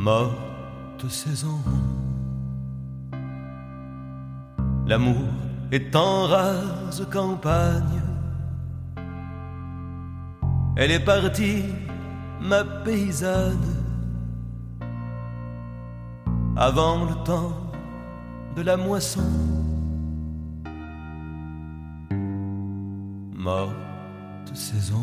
Morte saison. L'amour est en rase campagne. Elle est partie, ma paysanne, avant le temps de la moisson. Morte saison.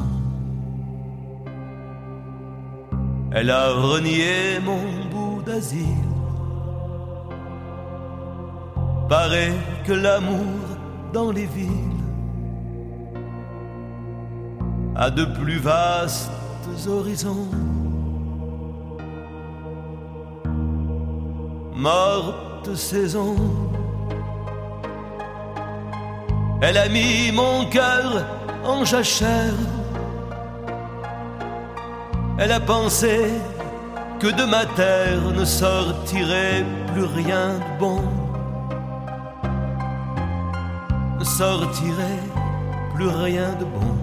Elle a renié mon bout d'asile. Paraît que l'amour dans les villes a de plus vastes horizons. Morte saison. Elle a mis mon cœur en jachère. Elle a pensé que de ma terre ne sortirait plus rien de bon. Ne sortirait plus rien de bon.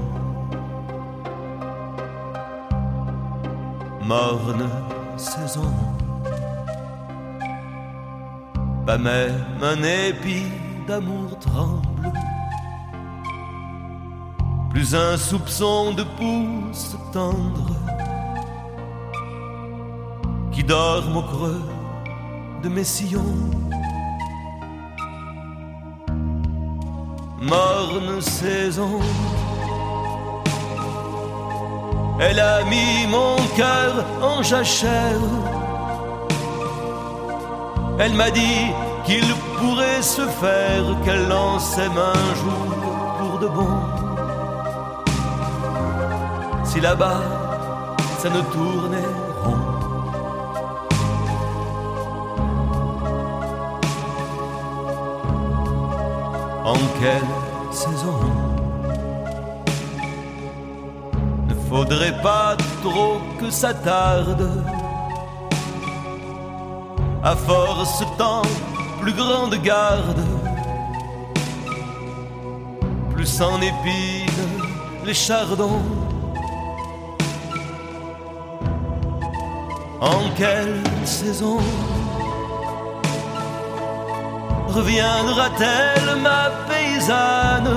Morne saison. Pas même un épi d'amour tremble. Plus un soupçon de pouce tendre qui dorment au creux de mes sillons. Morne saison. Elle a mis mon cœur en jachère. Elle m'a dit qu'il pourrait se faire qu'elle en s'aime un jour pour de bon. Si là-bas ça ne tournait rond. En quelle saison? Ne faudrait pas trop que ça tarde. À force tant plus grande garde, plus s'en épine les chardons. En quelle saison reviendra-t-elle ma paysanne?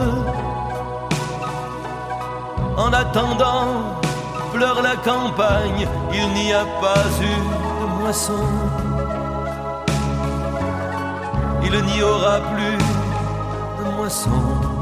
En attendant, pleure la campagne, il n'y a pas eu de moisson. Il n'y aura plus de moisson.